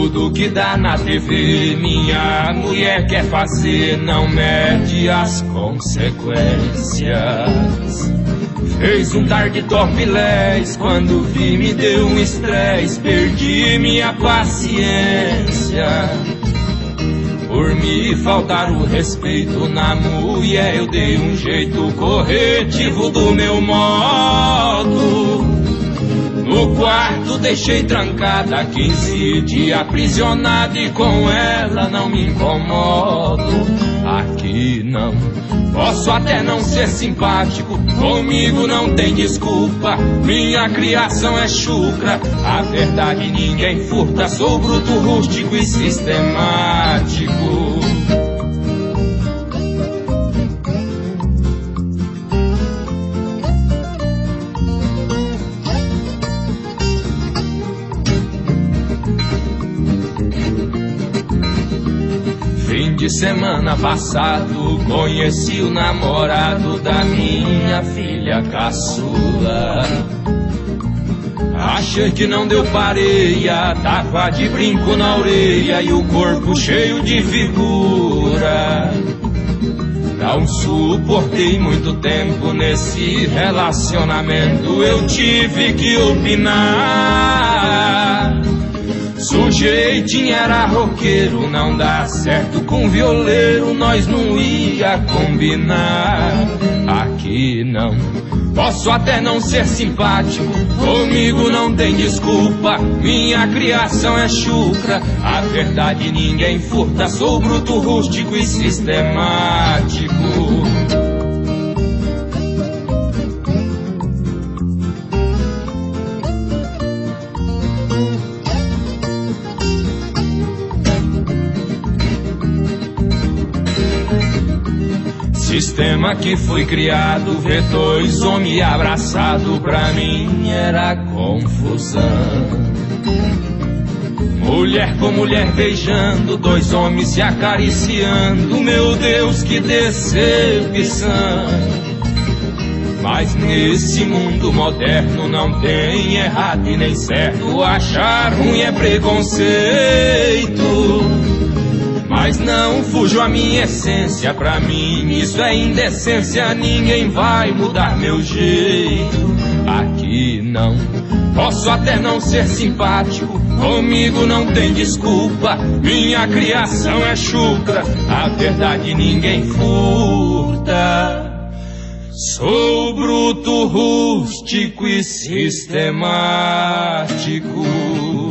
tudo que dá na TV. Minha mulher quer fazer, não mede as consequências. Fez um dar de topless, quando vi me deu um estresse. Perdi minha paciência por me faltar o respeito na mulher. Eu dei um jeito corretivo do meu modo. No quarto deixei trancada 15 dias aprisionado, e com ela não me incomodo. Aqui não posso até não ser simpático, comigo não tem desculpa. Minha criação é chucra, a verdade ninguém furta. Sou bruto, rústico e sistemático. Fim de semana passado conheci o namorado da minha filha caçula. Achei que não deu pareia, tava de brinco na orelha e o corpo cheio de figura. Não suportei muito tempo nesse relacionamento, eu tive que opinar. Sujeitinho era roqueiro, não dá certo com violeiro, nós não ia combinar. Aqui não posso até não ser simpático, comigo não tem desculpa. Minha criação é chucra, a verdade ninguém furta. Sou bruto, rústico e sistemático. Sistema que foi criado, ver dois homens abraçados, pra mim era confusão. Mulher com mulher beijando, dois homens se acariciando, meu Deus, que decepção. Mas nesse mundo moderno não tem errado e nem certo, achar ruim é preconceito. Mas não fujo a minha essência, pra mim isso é indecência, ninguém vai mudar meu jeito. Aqui não posso até não ser simpático, comigo não tem desculpa. Minha criação é chucra, a verdade ninguém furta. Sou bruto, rústico e sistemático.